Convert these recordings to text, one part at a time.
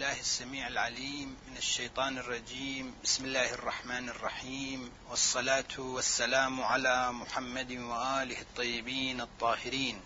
بالله السميع العليم من الشيطان الرجيم. بسم الله الرحمن الرحيم، والصلاة والسلام على محمد وآله الطيبين الطاهرين.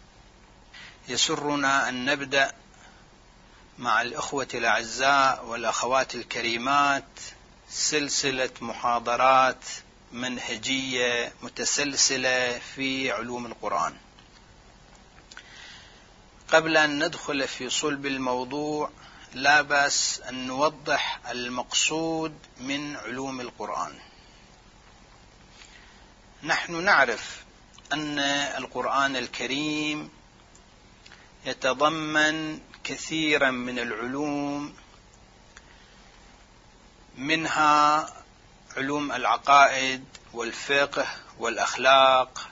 يسرنا أن نبدأ مع الأخوة الأعزاء والأخوات الكريمات سلسلة محاضرات منهجية متسلسلة في علوم القرآن. قبل أن ندخل في صلب الموضوع لا بأس أن نوضح المقصود من علوم القرآن. نحن نعرف أن القرآن الكريم يتضمن كثيرا من العلوم، منها علوم العقائد والفقه والأخلاق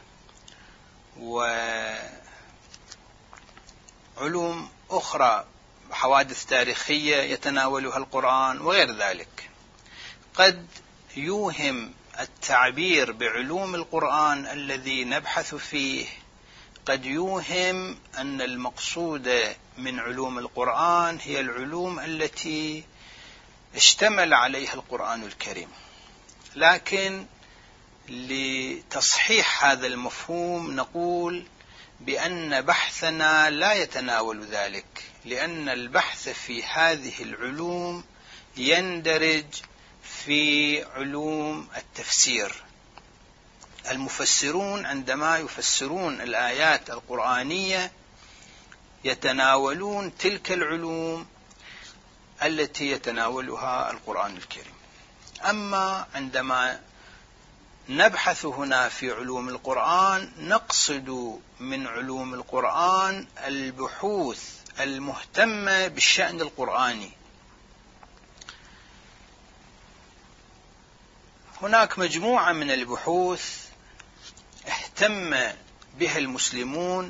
وعلوم أخرى، حوادث تاريخية يتناولها القرآن وغير ذلك. قد يوهم التعبير بعلوم القرآن الذي نبحث فيه، قد يوهم أن المقصود من علوم القرآن هي العلوم التي اشتمل عليها القرآن الكريم. لكن لتصحيح هذا المفهوم نقول بأن بحثنا لا يتناول ذلك، لأن البحث في هذه العلوم يندرج في علوم التفسير. المفسرون عندما يفسرون الآيات القرآنية يتناولون تلك العلوم التي يتناولها القرآن الكريم. أما عندما نبحث هنا في علوم القرآن نقصد من علوم القرآن البحوث المهتمة بالشأن القرآني. هناك مجموعة من البحوث اهتم بها المسلمون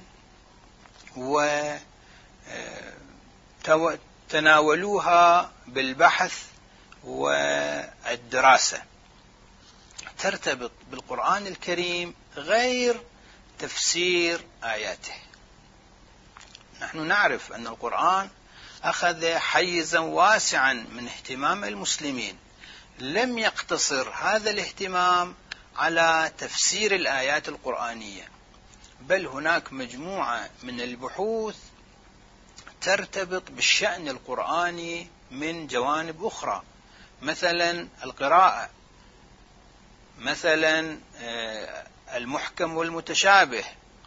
وتناولوها بالبحث والدراسة، ترتبط بالقرآن الكريم غير تفسير آياته. نحن نعرف أن القرآن أخذ حيزا واسعا من اهتمام المسلمين، لم يقتصر هذا الاهتمام على تفسير الآيات القرآنية، بل هناك مجموعة من البحوث ترتبط بالشأن القرآني من جوانب أخرى، مثلا القراءة، مثلا المحكم والمتشابه،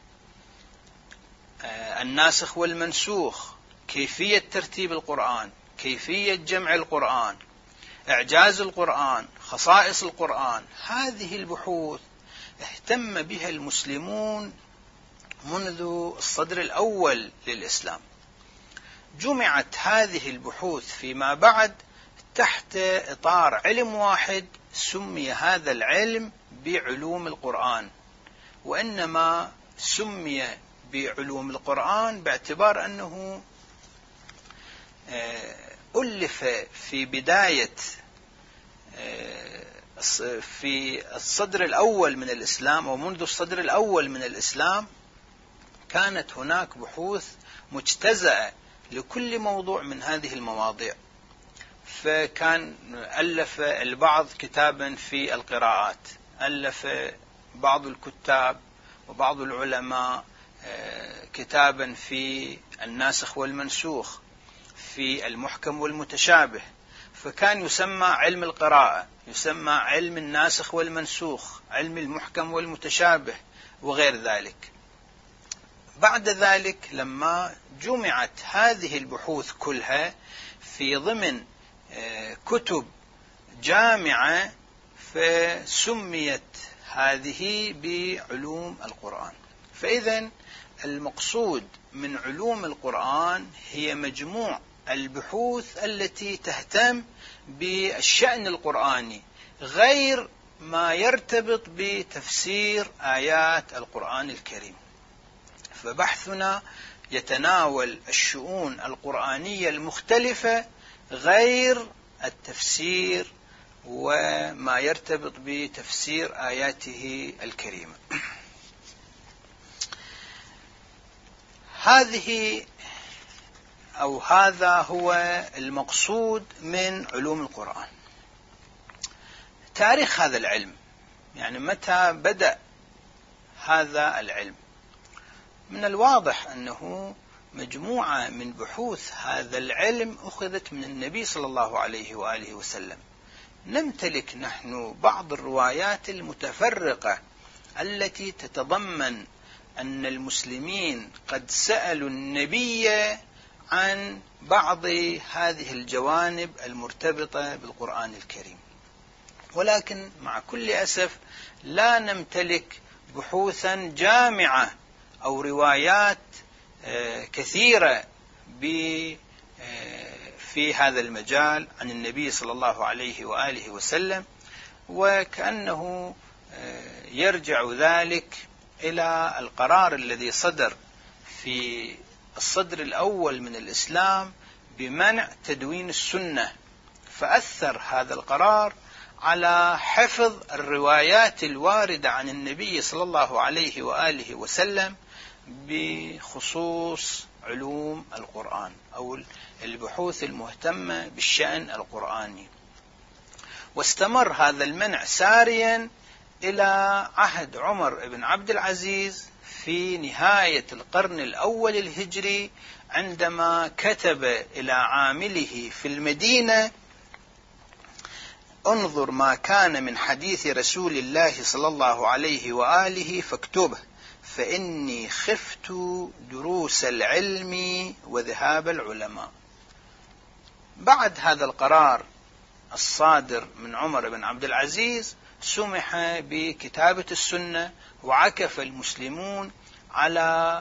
الناسخ والمنسوخ، كيفية ترتيب القرآن، كيفية جمع القرآن، إعجاز القرآن، خصائص القرآن. هذه البحوث اهتم بها المسلمون منذ الصدر الأول للإسلام. جمعت هذه البحوث فيما بعد تحت إطار علم واحد، سمي هذا العلم بعلوم القرآن، وإنما سمي بعلوم القرآن باعتبار أنه ألف في بداية في الصدر الأول من الإسلام، ومنذ الصدر الأول من الإسلام كانت هناك بحوث مجتزأة لكل موضوع من هذه المواضيع. فكان ألف البعض كتابا في القراءات، ألف بعض الكتاب وبعض العلماء كتابا في الناسخ والمنسوخ، في المحكم والمتشابه، فكان يسمى علم القراءة، يسمى علم الناسخ والمنسوخ، علم المحكم والمتشابه وغير ذلك. بعد ذلك لما جمعت هذه البحوث كلها في ضمن كتب جامعة فسميت هذه بعلوم القرآن. فإذن المقصود من علوم القرآن هي مجموع البحوث التي تهتم بالشأن القرآني غير ما يرتبط بتفسير آيات القرآن الكريم. فبحثنا يتناول الشؤون القرآنية المختلفة غير التفسير وما يرتبط بتفسير آياته الكريمة. هذه أو هذا هو المقصود من علوم القرآن. تاريخ هذا العلم، يعني متى بدأ هذا العلم؟ من الواضح أنه مجموعة من بحوث هذا العلم أخذت من النبي صلى الله عليه وآله وسلم. نمتلك نحن بعض الروايات المتفرقة التي تتضمن أن المسلمين قد سألوا النبي عن بعض هذه الجوانب المرتبطة بالقرآن الكريم، ولكن مع كل أسف لا نمتلك بحوثا جامعة أو روايات كثيرة في هذا المجال عن النبي صلى الله عليه وآله وسلم، وكأنه يرجع ذلك إلى القرار الذي صدر في الصدر الأول من الإسلام بمنع تدوين السنة، فأثر هذا القرار على حفظ الروايات الواردة عن النبي صلى الله عليه وآله وسلم بخصوص علوم القرآن أو البحوث المهتمة بالشأن القرآني. واستمر هذا المنع ساريا إلى عهد عمر بن عبد العزيز في نهاية القرن الأول الهجري، عندما كتب إلى عامله في المدينة: انظر ما كان من حديث رسول الله صلى الله عليه وآله فاكتبه، فإني خفت دروس العلم وذهاب العلماء. بعد هذا القرار الصادر من عمر بن عبد العزيز سمح بكتابة السنة، وعكف المسلمون على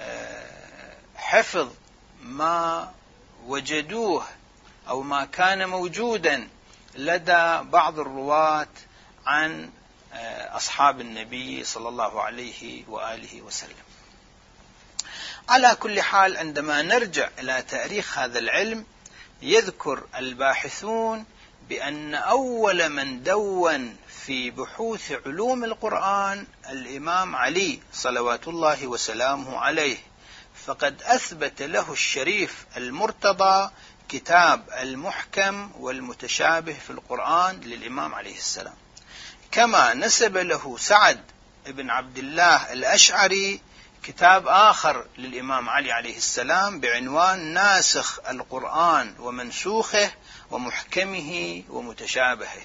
حفظ ما وجدوه أو ما كان موجودا لدى بعض الرواة عن أصحاب النبي صلى الله عليه وآله وسلم. على كل حال، عندما نرجع إلى تاريخ هذا العلم، يذكر الباحثون بأن أول من دون في بحوث علوم القرآن الإمام علي صلوات الله وسلامه عليه، فقد أثبت له الشريف المرتضى كتاب المحكم والمتشابه في القرآن للإمام عليه السلام، كما نسب له سعد بن عبد الله الأشعري كتاب آخر للإمام علي عليه السلام بعنوان ناسخ القرآن ومنسوخه ومحكمه ومتشابهه.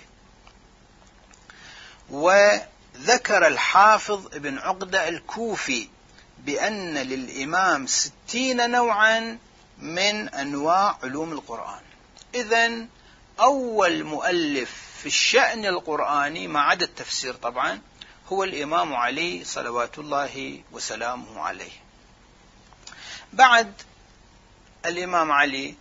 وذكر الحافظ ابن عقدة الكوفي بأن للإمام 60 نوعا من أنواع علوم القرآن. إذن أول مؤلف في الشأن القرآني ما عدا التفسير طبعا هو الإمام علي صلوات الله وسلامه عليه. بعد الإمام علي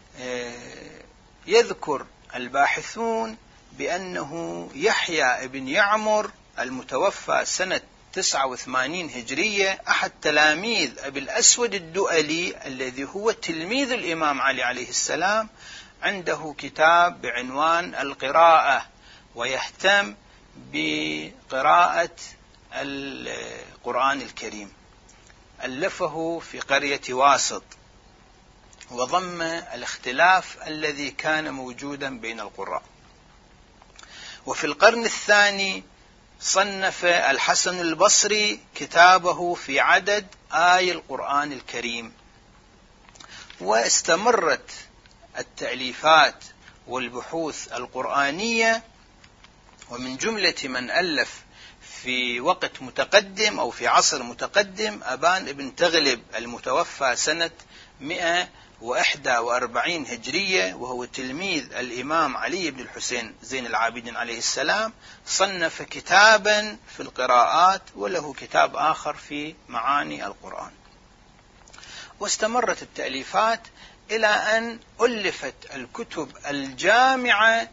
يذكر الباحثون بأنه يحيى بن يعمر المتوفى سنة 89 هجرية، أحد تلاميذ أبي الأسود الدؤلي الذي هو تلميذ الإمام علي عليه السلام، عنده كتاب بعنوان القراءة، ويهتم بقراءة القرآن الكريم، ألفه في قرية واسط، وضم الاختلاف الذي كان موجودا بين القراء. وفي القرن الثاني صنف الحسن البصري كتابه في عدد آي القرآن الكريم. واستمرت التأليفات والبحوث القرآنية، ومن جملة من ألف في وقت متقدم أو في عصر متقدم أبان ابن تغلب المتوفى سنة 141 هجرية، وهو تلميذ الإمام علي بن الحسين زين العابدين عليه السلام، صنف كتابا في القراءات، وله كتاب آخر في معاني القرآن. واستمرت التأليفات إلى أن ألفت الكتب الجامعة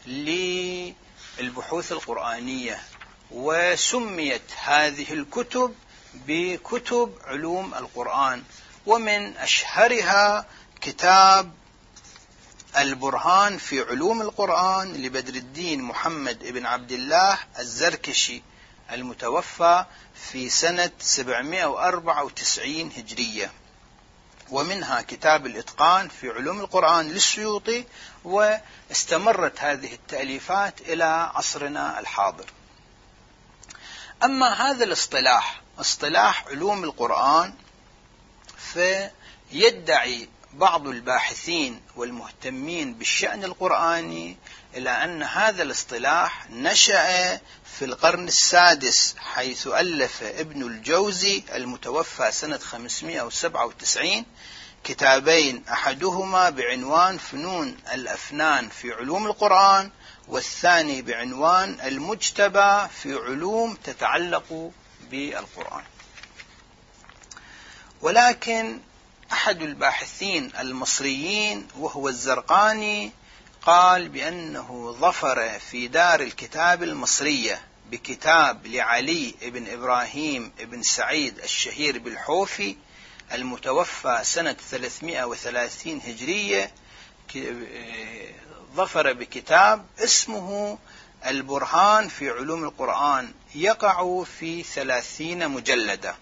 للبحوث القرآنية، وسميت هذه الكتب بكتب علوم القرآن. ومن أشهرها كتاب البرهان في علوم القرآن لبدر الدين محمد بن عبد الله الزركشي المتوفى في سنة 794 هجرية، ومنها كتاب الإتقان في علوم القرآن للسيوطي، واستمرت هذه التأليفات إلى عصرنا الحاضر. أما هذا الاصطلاح، اصطلاح علوم القرآن، فيدعي بعض الباحثين والمهتمين بالشأن القرآني إلى أن هذا الاصطلاح نشأ في القرن السادس، حيث ألف ابن الجوزي المتوفى سنة 597 كتابين، أحدهما بعنوان فنون الأفنان في علوم القرآن، والثاني بعنوان المجتبى في علوم تتعلق بالقرآن. ولكن أحد الباحثين المصريين وهو الزرقاني قال بأنه ظفر في دار الكتاب المصرية بكتاب لعلي بن إبراهيم بن سعيد الشهير بالحوفي المتوفى سنة 330 هجرية، ظفر بكتاب اسمه البرهان في علوم القرآن، يقع في 30 مجلدة.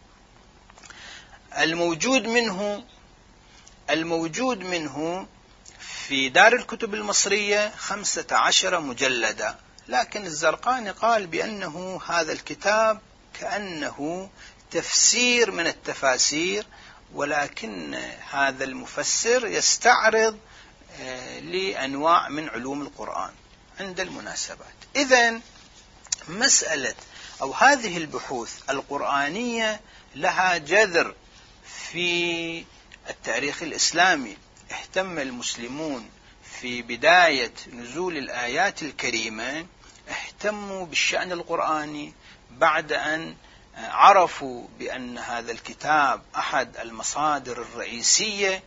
الموجود منه في دار الكتب المصرية 15 مجلدة، لكن الزرقاني قال بأنه هذا الكتاب كأنه تفسير من التفاسير، ولكن هذا المفسر يستعرض لأنواع من علوم القرآن عند المناسبات. إذن مسألة أو هذه البحوث القرآنية لها جذر في التاريخ الإسلامي. اهتم المسلمون في بداية نزول الآيات الكريمة، اهتموا بالشأن القرآني بعد أن عرفوا بأن هذا الكتاب أحد المصادر الرئيسية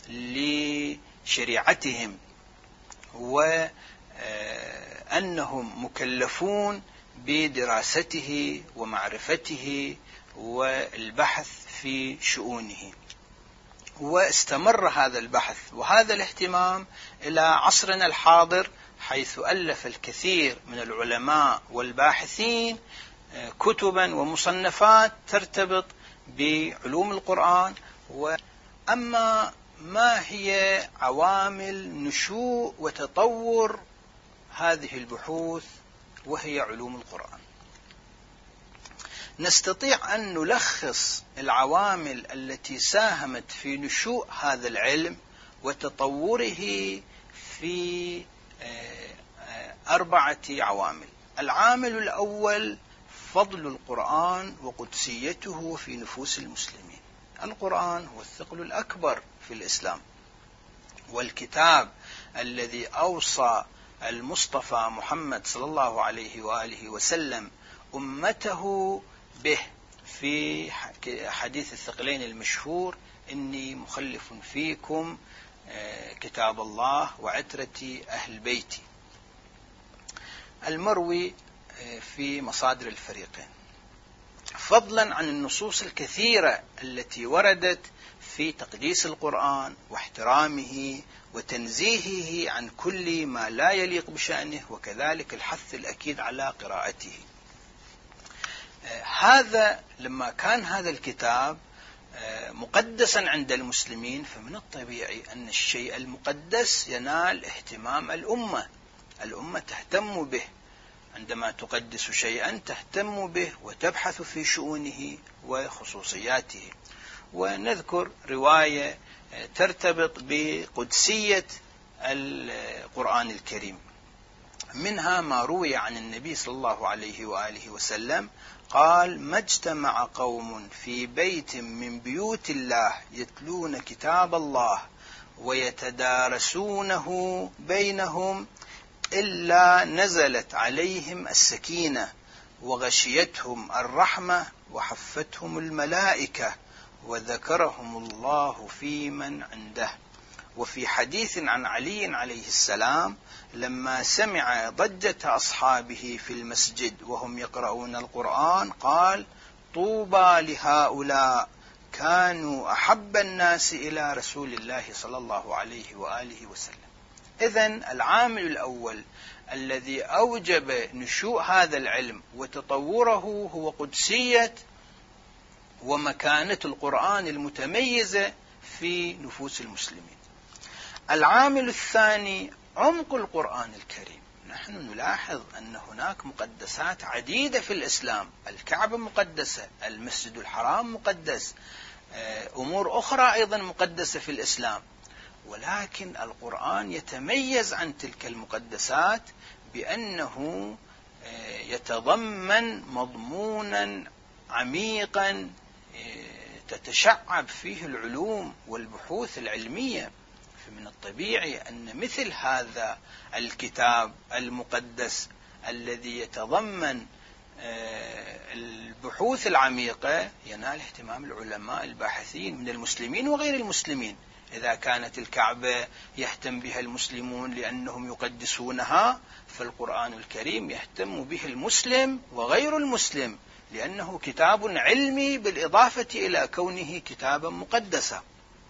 لشريعتهم، وأنهم مكلفون بدراسته ومعرفته والبحث في شؤونه. واستمر هذا البحث وهذا الاهتمام إلى عصرنا الحاضر، حيث ألف الكثير من العلماء والباحثين كتبا ومصنفات ترتبط بعلوم القرآن. أما ما هي عوامل نشوء وتطور هذه البحوث وهي علوم القرآن؟ نستطيع أن نلخص العوامل التي ساهمت في نشوء هذا العلم وتطوره في 4 عوامل. العامل الأول فضل القرآن وقدسيته في نفوس المسلمين. القرآن هو الثقل الأكبر في الإسلام، والكتاب الذي أوصى المصطفى محمد صلى الله عليه وآله وسلم أمته به في حديث الثقلين المشهور: إني مخلف فيكم كتاب الله وعترتي أهل بيتي، المروي في مصادر الفريقين، فضلا عن النصوص الكثيرة التي وردت في تقديس القرآن واحترامه وتنزيهه عن كل ما لا يليق بشأنه، وكذلك الحث الأكيد على قراءته. هذا لما كان هذا الكتاب مقدسا عند المسلمين، فمن الطبيعي أن الشيء المقدس ينال اهتمام الأمة تهتم به، عندما تقدس شيئا تهتم به وتبحث في شؤونه وخصوصياته. ونذكر رواية ترتبط بقدسية القرآن الكريم، منها ما روي عن النبي صلى الله عليه وآله وسلم قال: ما اجتمع قوم في بيت من بيوت الله يتلون كتاب الله ويتدارسونه بينهم إلا نزلت عليهم السكينة وغشيتهم الرحمة وحفتهم الملائكة وذكرهم الله في من عنده. وفي حديث عن علي عليه السلام لما سمع ضجة أصحابه في المسجد وهم يقرؤون القرآن قال: طوبى لهؤلاء كانوا أحب الناس إلى رسول الله صلى الله عليه وآله وسلم. إذن العامل الأول الذي أوجب نشوء هذا العلم وتطوره هو قدسية ومكانة القرآن المتميزة في نفوس المسلمين. العامل الثاني عمق القرآن الكريم. نحن نلاحظ أن هناك مقدسات عديدة في الإسلام، الكعبة مقدسة، المسجد الحرام مقدس، أمور أخرى أيضا مقدسة في الإسلام، ولكن القرآن يتميز عن تلك المقدسات بأنه يتضمن مضمونا عميقا تتشعب فيه العلوم والبحوث العلمية. فمن الطبيعي أن مثل هذا الكتاب المقدس الذي يتضمن البحوث العميقة ينال اهتمام العلماء الباحثين من المسلمين وغير المسلمين. إذا كانت الكعبة يهتم بها المسلمون لأنهم يقدسونها، فالقرآن الكريم يهتم به المسلم وغير المسلم لأنه كتاب علمي بالإضافة إلى كونه كتابا مقدسا.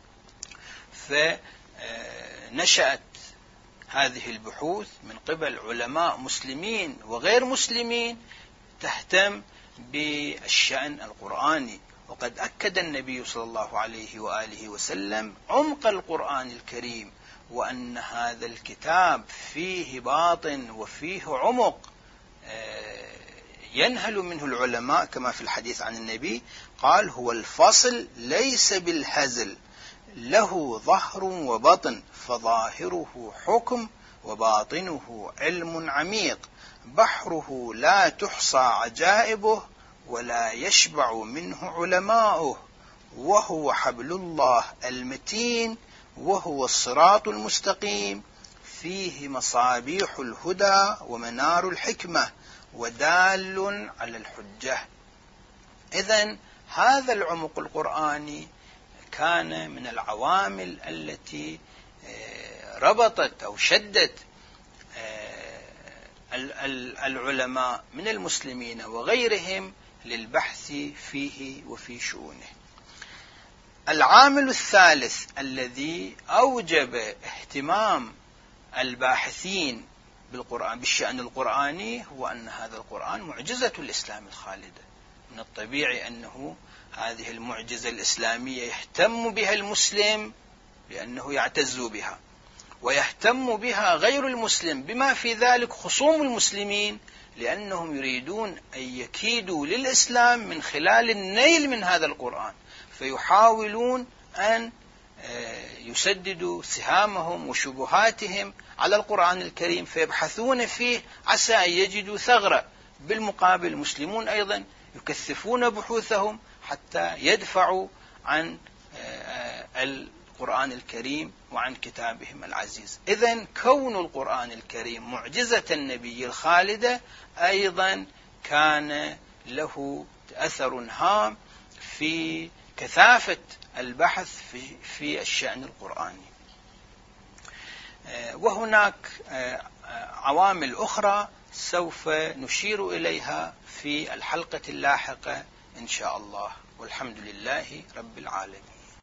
فنشأت هذه البحوث من قبل علماء مسلمين وغير مسلمين تهتم بالشأن القرآني. وقد أكد النبي صلى الله عليه وآله وسلم عمق القرآن الكريم، وأن هذا الكتاب فيه باطن وفيه عمق ينهل منه العلماء، كما في الحديث عن النبي قال: هو الفصل ليس بالهزل، له ظهر وبطن، فظاهره حكم وباطنه علم عميق، بحره لا تحصى عجائبه ولا يشبع منه علماؤه، وهو حبل الله المتين، وهو الصراط المستقيم، فيه مصابيح الهدى ومنار الحكمة، ودال على الحجة. إذن هذا العمق القرآني كان من العوامل التي ربطت أو شدت العلماء من المسلمين وغيرهم للبحث فيه وفي شؤونه. العامل الثالث الذي أوجب اهتمام الباحثين بالقرآن بالشأن القرآني هو أن هذا القرآن معجزة الإسلام الخالدة. من الطبيعي أنه هذه المعجزة الإسلامية يهتم بها المسلم لأنه يعتز بها، ويهتم بها غير المسلم بما في ذلك خصوم المسلمين، لأنهم يريدون أن يكيدوا للإسلام من خلال النيل من هذا القرآن، فيحاولون أن يسددوا سهامهم وشبهاتهم على القرآن الكريم، فيبحثون فيه عسى أن يجدوا ثغرة. بالمقابل المسلمون أيضا يكثفون بحوثهم حتى يدفعوا عن القرآن الكريم وعن كتابهم العزيز. إذن كون القرآن الكريم معجزة النبي الخالدة أيضا كان له أثر هام في كثافة البحث في الشأن القرآني. وهناك عوامل أخرى سوف نشير إليها في الحلقة اللاحقة إن شاء الله، والحمد لله رب العالمين.